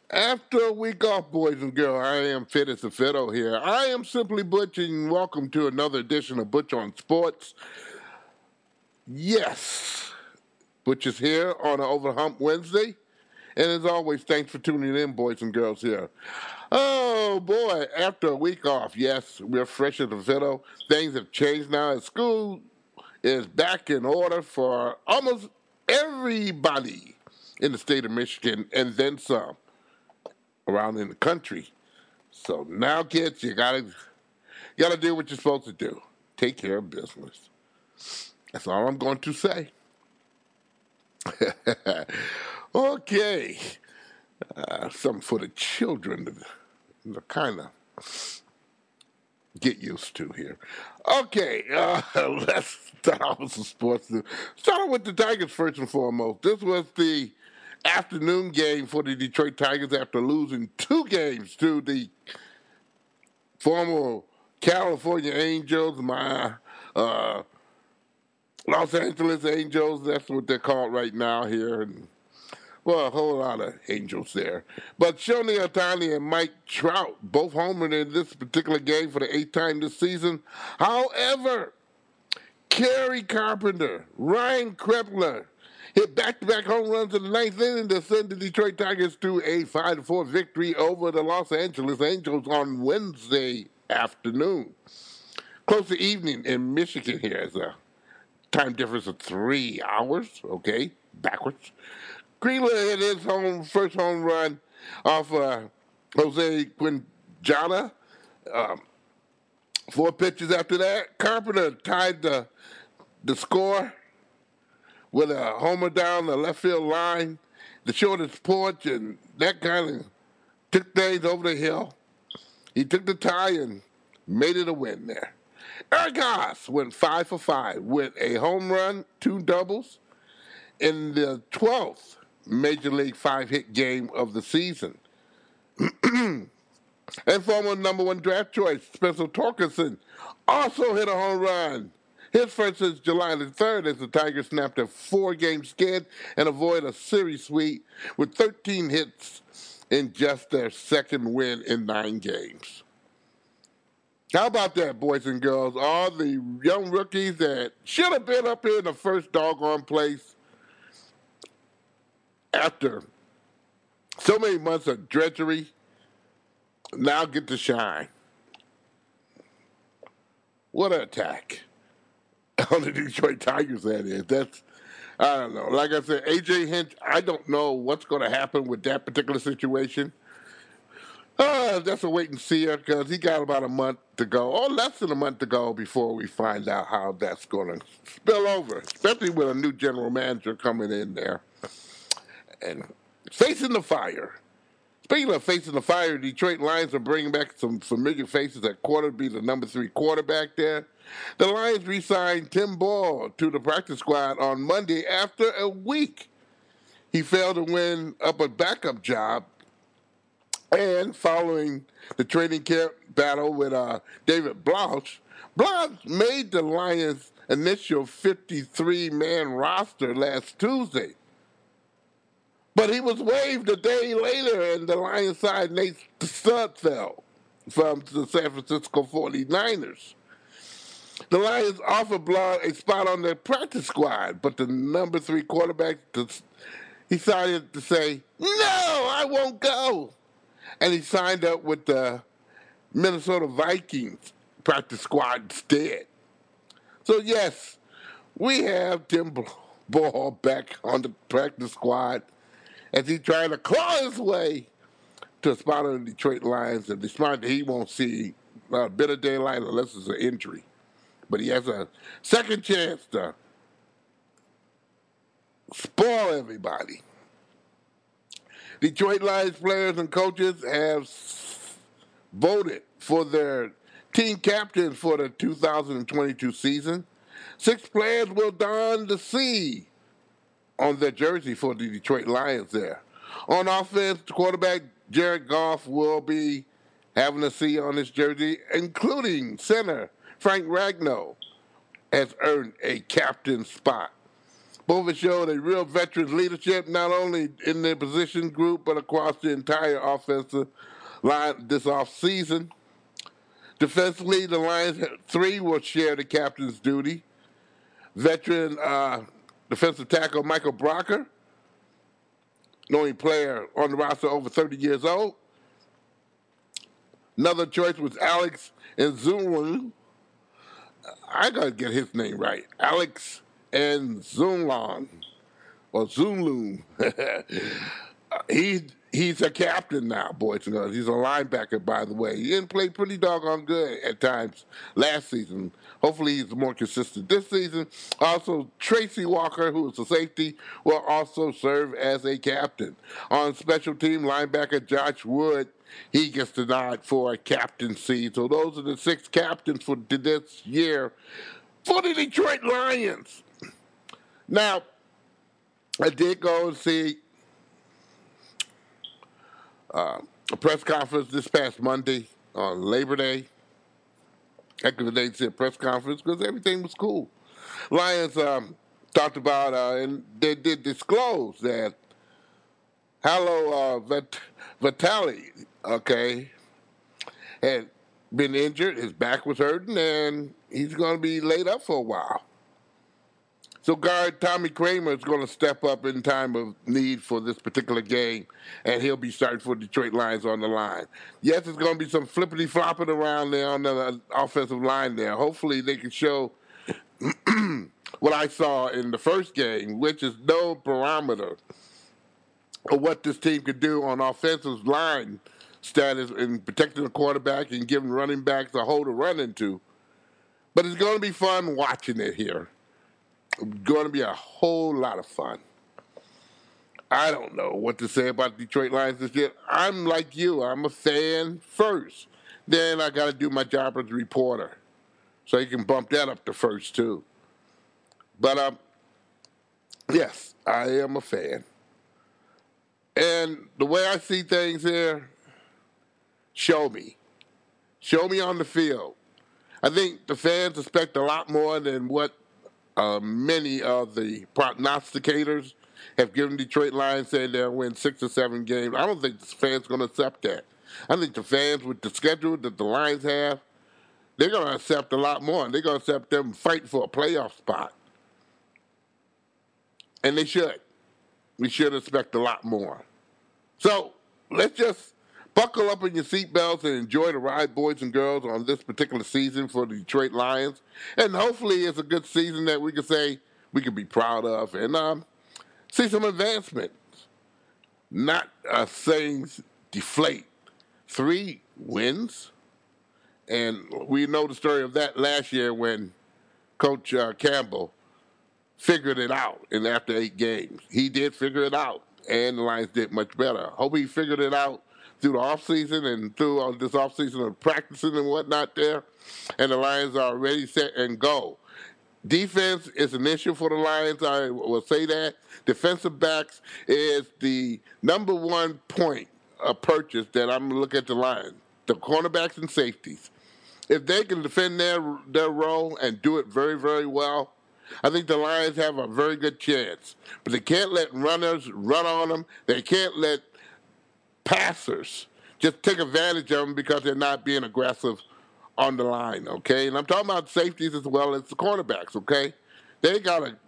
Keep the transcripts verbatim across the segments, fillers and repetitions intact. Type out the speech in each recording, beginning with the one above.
After a week off, boys and girls, I am fit as a fiddle here. I am Simply Butch, and welcome to another edition of Butch on Sports. Yes, Butch is here on an Over the Hump Wednesday. And as always, thanks for tuning in, boys and girls here. Oh boy, after a week off, yes, we're fresh as a fiddle. Things have changed now. School is back in order for almost everybody in the state of Michigan and then some around in the country. So now, kids, you gotta you gotta do what you're supposed to do. Take care of business. That's all I'm going to say. Okay, uh, something for the children to, to kind of get used to here. Okay, uh, let's start off with some sports news. Start off with the Tigers first and foremost. This was the afternoon game for the Detroit Tigers after losing two games to the former California Angels, my uh, Los Angeles Angels. That's what they're called right now here. And, well, a whole lot of Angels there. But Shohei Ohtani and Mike Trout both homered in this particular game for the eighth time this season. However, Kerry Carpenter, Ryan Krepler hit back-to-back home runs in the ninth inning to send the Detroit Tigers to a five to four victory over the Los Angeles Angels on Wednesday afternoon. Close to evening in Michigan here. It's a time difference of three hours, okay, backwards. Greenland hit his home, first home run off uh, Jose Quintana. Um, four pitches after that, Carpenter tied the, the score with a homer down the left field line, the shortest porch, and that kind of took things over the hill. He took the tie and made it a win there. Eric Haas went five for five with a home run, two doubles in the twelfth Major League five-hit game of the season. And former number one draft choice, Spencer Torkelson, also hit a home run. His first since July the third as the Tigers snapped a four-game skid and avoided a series sweep with thirteen hits in just their second win in nine games. How about that, boys and girls? All the young rookies that should have been up here in the first doggone place after so many months of drudgery now get to shine. What an attack on the Detroit Tigers that is. That's, I don't know. Like I said, A J Hinch, I don't know what's going to happen with that particular situation. Uh, that's a wait and see because he got about a month to go, or less than a month to go before we find out how that's going to spill over, especially with a new general manager coming in there and facing the fire. Speaking of facing the fire, Detroit Lions are bringing back some familiar faces at quarter, be the number three quarterback there. The Lions re-signed Tim Ball to the practice squad on Monday after a week. He failed to win up a backup job, and following the training camp battle with uh, David Blanche, Blanche made the Lions' initial fifty-three man roster last Tuesday. But he was waived a day later, and the Lions signed Nate Sudfeld from the San Francisco forty-niners. The Lions offered Blanc a spot on their practice squad, but the number three quarterback decided to say, "No, I won't go." And he signed up with the Minnesota Vikings practice squad instead. So, yes, we have Tim Ball back on the practice squad as he tried to claw his way to a spot on the Detroit Lions. And despite that he won't see a bit of daylight unless it's an injury. But he has a second chance to spoil everybody. Detroit Lions players and coaches have voted for their team captains for the two thousand twenty-two season. Six players will don the C on their jersey for the Detroit Lions there. On offense, the quarterback Jared Goff will be having a C on his jersey, including center Frank Ragnow has earned a captain spot. Both have showed a real veteran leadership, not only in their position group, but across the entire offensive line this offseason. Defensively, the Lions three will share the captain's duty. Veteran uh, defensive tackle Michael Brocker, the only player on the roster over thirty years old. Another choice was Alex Nzulung. I got to get his name right. Alex Nzulung, or Zulung. he He's a captain now, boys and girls. He's a linebacker, by the way. He didn't play pretty doggone good at times last season. Hopefully he's more consistent this season. Also, Tracy Walker, who is a safety, will also serve as a captain. On special team, linebacker Josh Wood, he gets the nod for a captaincy. So those are the six captains for this year for the Detroit Lions. Now, I did go and see Uh, a press conference this past Monday on Labor Day. Heck of a day to a press conference because everything was cool. Lions um, talked about, uh, and they did disclose that Hallo uh, Vat- Vitale, okay, had been injured. His back was hurting, and he's going to be laid up for a while. So guard Tommy Kramer is going to step up in time of need for this particular game, and he'll be starting for Detroit Lions on the line. Yes, there's going to be some flippity-flopping around there on the offensive line there. Hopefully they can show what I saw in the first game, which is no barometer of what this team could do on offensive line status in protecting the quarterback and giving running backs a hole to run into. But it's going to be fun watching it here. Going to be a whole lot of fun. I don't know what to say about the Detroit Lions this year. I'm like you. I'm a fan first. Then I got to do my job as a reporter. So you can bump that up to first, too. But, um, yes, I am a fan. And the way I see things here, show me. Show me on the field. I think the fans expect a lot more than what Uh, many of the prognosticators have given Detroit Lions saying they'll win six or seven games. I don't think the fans are going to accept that. I think the fans, with the schedule that the Lions have, they're going to accept a lot more. They're going to accept them fighting for a playoff spot. And they should. We should expect a lot more. So let's just buckle up in your seatbelts and enjoy the ride, boys and girls, on this particular season for the Detroit Lions. And hopefully it's a good season that we can say we can be proud of and um, see some advancement. Not uh, things deflate. Three wins. And we know the story of that last year when Coach uh, Campbell figured it out in after eight games. He did figure it out, and the Lions did much better. Hope he figured it out through the offseason and through all this offseason of practicing and whatnot there, and the Lions are ready, set, and go. Defense is an issue for the Lions, I will say that. Defensive backs is the number one point of purchase that I'm going to look at the Lions, the cornerbacks and safeties. If they can defend their, their role and do it very, very well, I think the Lions have a very good chance. But they can't let runners run on them. They can't let passers just take advantage of them because they're not being aggressive on the line, okay? And I'm talking about safeties as well as the cornerbacks, okay? They got to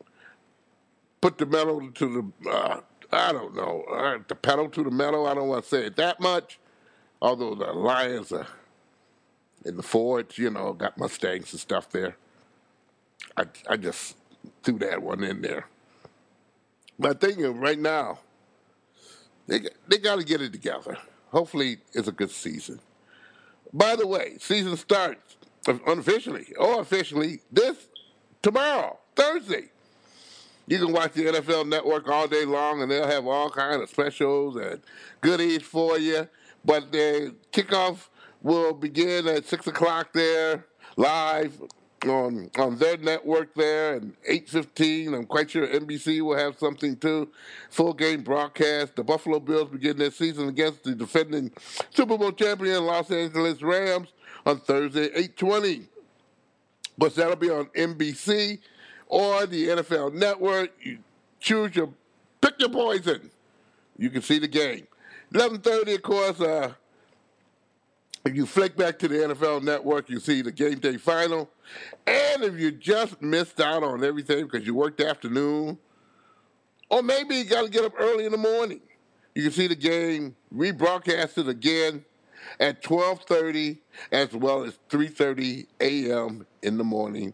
put the metal to the, uh, I don't know, uh, the pedal to the metal. I don't want to say it that much, although the Lions are in the Fords, you know, got Mustangs and stuff there. I, I just threw that one in there. But I think right now, They, they got to get it together. Hopefully, it's a good season. By the way, season starts unofficially or officially this tomorrow, Thursday. You can watch the N F L Network all day long, and they'll have all kinds of specials and goodies for you. But the kickoff will begin at six o'clock there, live on on their network there, and eight fifteen. I'm quite sure N B C will have something too. Full game broadcast. The Buffalo Bills begin their season against the defending Super Bowl champion Los Angeles Rams on Thursday, eight twenty. But that'll be on N B C. or the N F L Network. You choose your, pick your poison. You can see the game. eleven thirty, of course, uh, if you flick back to the N F L Network, you see the game day final. And if you just missed out on everything because you worked afternoon, or maybe you got to get up early in the morning, you can see the game rebroadcasted again at twelve thirty as well as three thirty a.m. in the morning.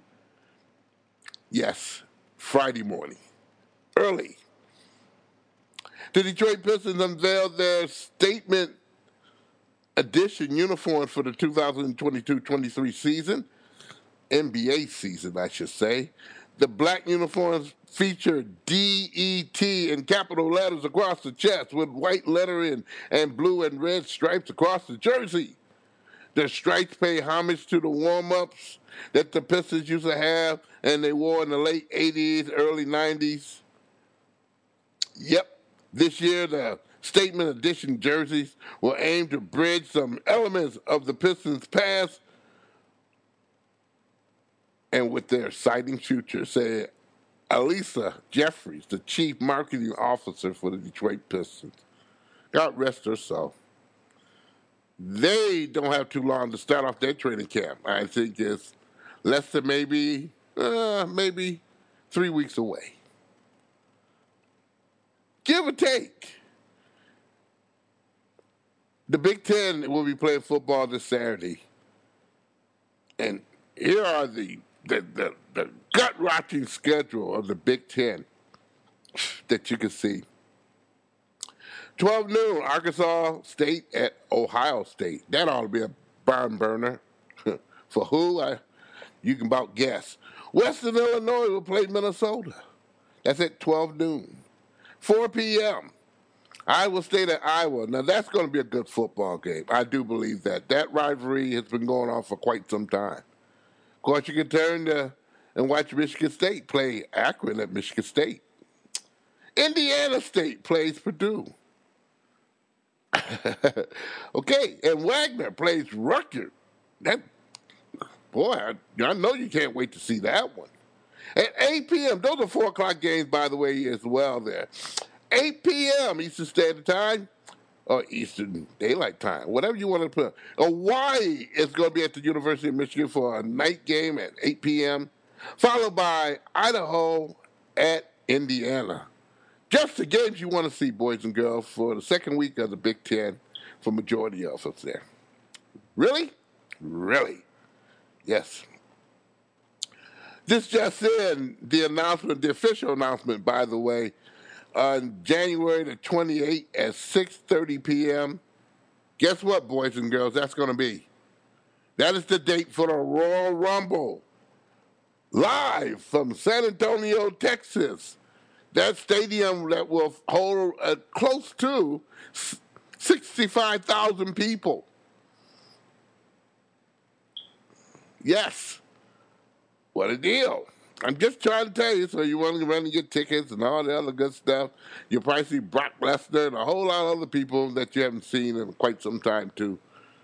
Yes, Friday morning. Early. The Detroit Pistons unveiled their statement edition uniforms for the two thousand twenty-two twenty-three season, N B A season, I should say. The black uniforms feature D E T in capital letters across the chest with white lettering and blue and red stripes across the jersey. The stripes pay homage to the warm-ups that the Pistons used to have and they wore in the late eighties, early nineties. Yep, this year the statement edition jerseys will aim to bridge some elements of the Pistons' past and with their exciting future, said Alisa Jeffries, the chief marketing officer for the Detroit Pistons. God rest her soul. They don't have too long to start off their training camp. I think it's less than maybe, uh, maybe three weeks away. Give or take. The Big Ten will be playing football this Saturday. And here are the the, the, the gut-wrenching schedule of the Big Ten that you can see. twelve noon, Arkansas State at Ohio State. That ought to be a barn burner. For who? I, you can about guess. Western Illinois will play Minnesota. That's at twelve noon. four p.m., Iowa State at Iowa. Now, that's going to be a good football game. I do believe that. That rivalry has been going on for quite some time. Of course, you can turn to and watch Michigan State play Akron at Michigan State. Indiana State plays Purdue. Okay, and Wagner plays Rutgers. That, boy, I, I know you can't wait to see that one. At eight p.m., those are four o'clock games, by the way, as well there. eight p.m. Eastern Standard Time, or Eastern Daylight Time, whatever you want to put. Hawaii is going to be at the University of Michigan for a night game at eight p.m., followed by Idaho at Indiana. Just the games you want to see, boys and girls, for the second week of the Big Ten for majority of us there. Really? Really? Yes. This just in, the announcement, the official announcement, by the way, on January the twenty-eighth at six thirty p.m. Guess what, boys and girls? That's going to be. That is the date for the Royal Rumble. Live from San Antonio, Texas. That stadium that will hold uh, close to sixty-five thousand people. Yes. What a deal. I'm just trying to tell you, so you want to run and get tickets and all the other good stuff. You'll probably see Brock Lesnar and a whole lot of other people that you haven't seen in quite some time, too.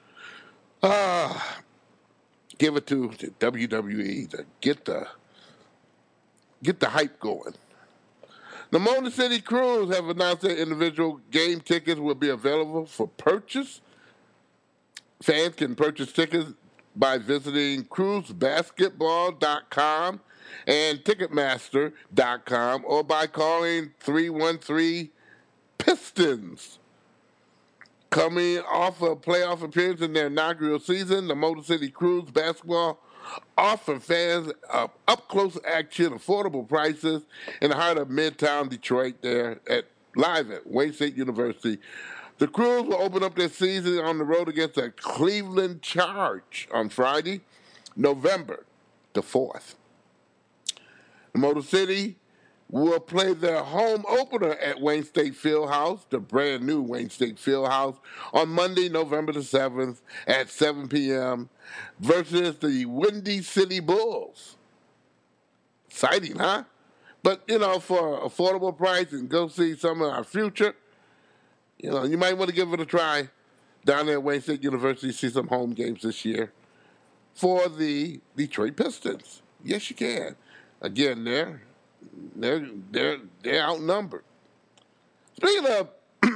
Ah, give it to the W W E to get the, get the hype going. The Motor City Cruise have announced that individual game tickets will be available for purchase. Fans can purchase tickets by visiting cruise basketball dot com and ticketmaster dot com or by calling three one three Pistons. Coming off a playoff appearance in their inaugural season, the Motor City Cruise basketball offer fans uh, up-close action, affordable prices in the heart of Midtown Detroit there at live at Wayne State University. The Cruise will open up their season on the road against the Cleveland Charge on Friday, November the fourth. The Motor City will play their home opener at Wayne State Fieldhouse, the brand new Wayne State Fieldhouse, on Monday, November the seventh at seven p.m. versus the Windy City Bulls. Exciting, huh? But, you know, for an affordable price and go see some of our future, you know, you might want to give it a try down there at Wayne State University, see some home games this year for the Detroit Pistons. Yes, you can. Again, they're they're they're they're outnumbered. Speaking of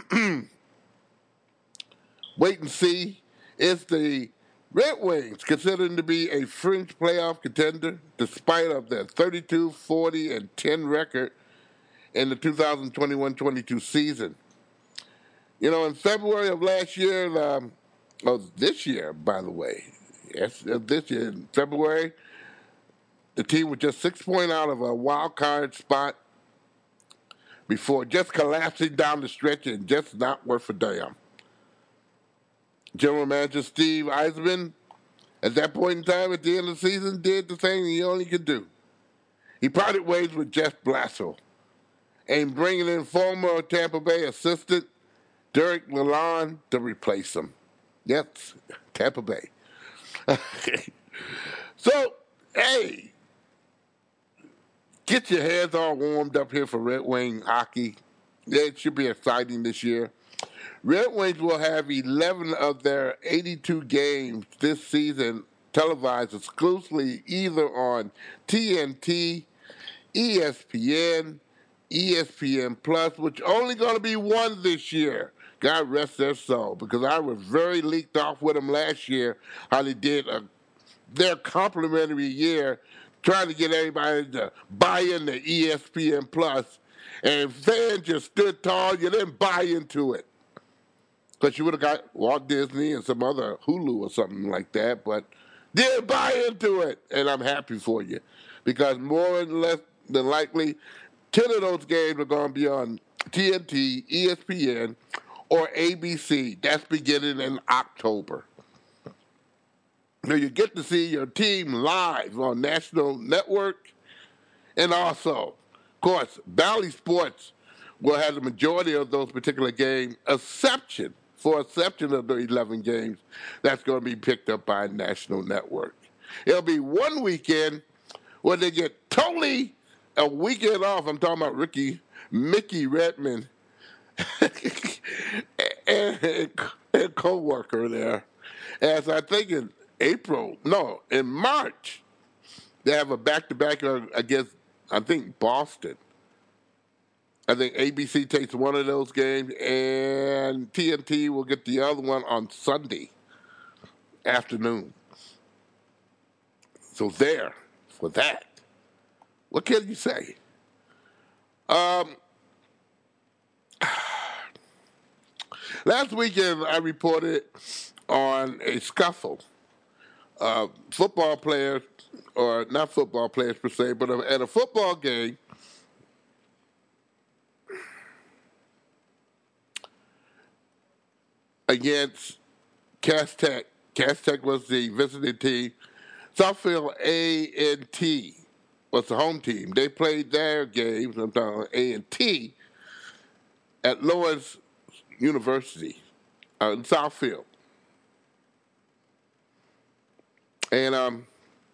wait and see, it's the Red Wings considered to be a fringe playoff contender despite of their thirty-two, forty, and ten record in the twenty twenty-one twenty-two season. You know, in February of last year, um, oh, this year, by the way, yes, uh, this year, in February, the team was just six points out of a wild card spot before just collapsing down the stretch and just not worth a damn. General Manager Steve Yzerman, at that point in time at the end of the season, did the thing he only could do. He parted ways with Jeff Blashill and bringing in former Tampa Bay assistant Derek Lalonde to replace him. Yes, Tampa Bay. So, hey, get your heads all warmed up here for Red Wing hockey. It should be exciting this year. Red Wings will have eleven of their eighty-two games this season televised exclusively either on T N T, E S P N, E S P N Plus, which only going to be one this year. God rest their soul, because I was very leaked off with them last year, how they did a, their complimentary year, trying to get everybody to buy into E S P N Plus, and fans just stood tall. You didn't buy into it. Because you would have got Walt Disney and some other Hulu or something like that, but didn't buy into it, and I'm happy for you. Because more and less than likely, ten of those games are going to be on T N T, E S P N, or A B C. That's beginning in October. Now you get to see your team live on National Network, and also, of course, Bally Sports will have the majority of those particular games, exception for exception of the eleven games that's going to be picked up by National Network. It'll be one weekend where they get totally a weekend off. I'm talking about Ricky, Mickey Redmond, and, and co-worker there. As I think in April, no, in March, they have a back-to-back against, I think, Boston. I think A B C takes one of those games, and T N T will get the other one on Sunday afternoon. So there, for that. What can you say? Um, last weekend, I reported on a scuffle. Uh, football players, or not football players per se, but at a football game, against Cass Tech. Cass Tech was the visiting team. Southfield A and T was the home team. They played their games, I'm talking A and T, at Lawrence University uh, in Southfield. And um,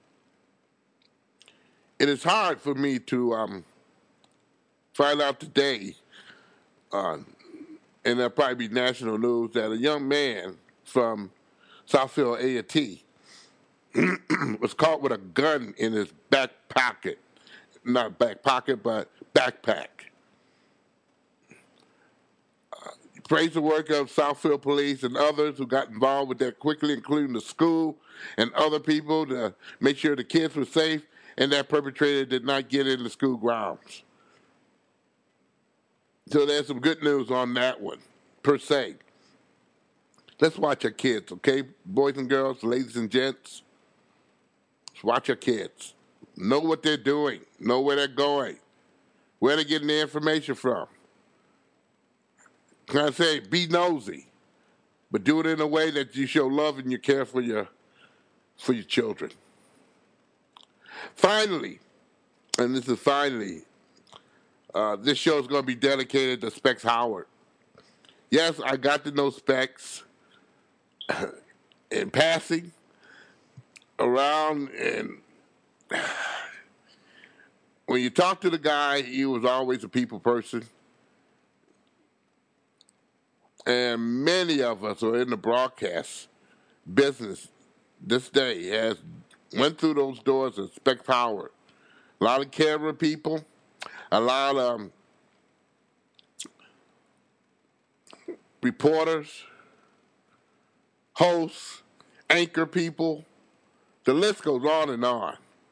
it is hard for me to um, find out today, uh, and there'll probably be national news, that a young man from Southfield A and T was caught with a gun in his back pocket. Not back pocket, but backpack. Uh, praise the work of Southfield Police and others who got involved with that quickly, including the school and other people, to make sure the kids were safe and that perpetrator did not get in the school grounds. So there's some good news on that one, per se. Let's watch our kids, okay? Boys and girls, ladies and gents. Let's watch our kids. Know what they're doing. Know where they're going. Where they're getting the information from. Can I say, be nosy, but do it in a way that you show love and you care for your, for your children. Finally, and this is finally, uh, this show is going to be dedicated to Specs Howard. Yes, I got to know Specs in passing, around, and when you talk to the guy, he was always a people person. And many of us are in the broadcast business this day has went through those doors and Specs Howard A lot of camera people, a lot of um, reporters, hosts, anchor people. The list goes on and on.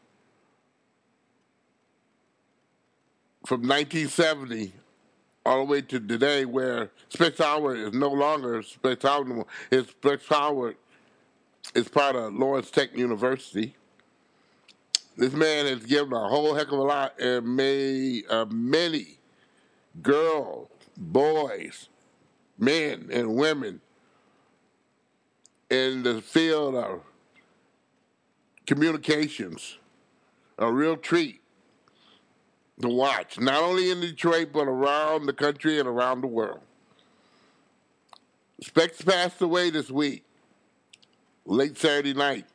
From nineteen seventy all the way to today, where Specs Howard is no longer Specs Howard. It's Specs Howard is part of Lawrence Tech University. This man has given a whole heck of a lot and made uh, many girls, boys, men, and women in the field of communications a real treat to watch, not only in Detroit, but around the country and around the world. Specs passed away this week, late Saturday night.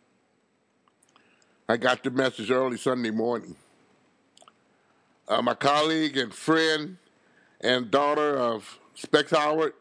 I got the message early Sunday morning. Uh, my colleague and friend and daughter of Specs Howard,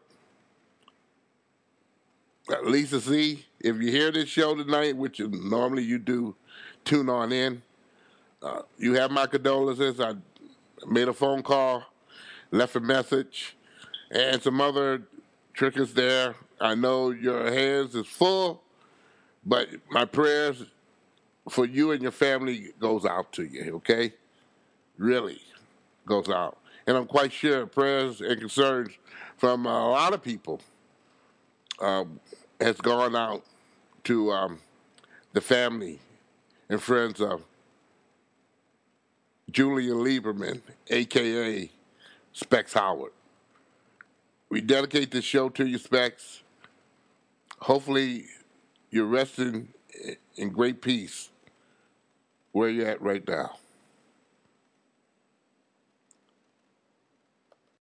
uh, Lisa Z, if you hear this show tonight, which normally you do, tune on in. Uh, you have my condolences. I made a phone call, left a message, and some other trickers there. I know your hands is full, but my prayers for you and your family goes out to you, okay? Really goes out. And I'm quite sure prayers and concerns from a lot of people um, has gone out to um, the family and friends of Julian Lieberman, a k a. Specs Howard. We dedicate this show to you, Specs. Hopefully you're resting in great peace where you're at right now.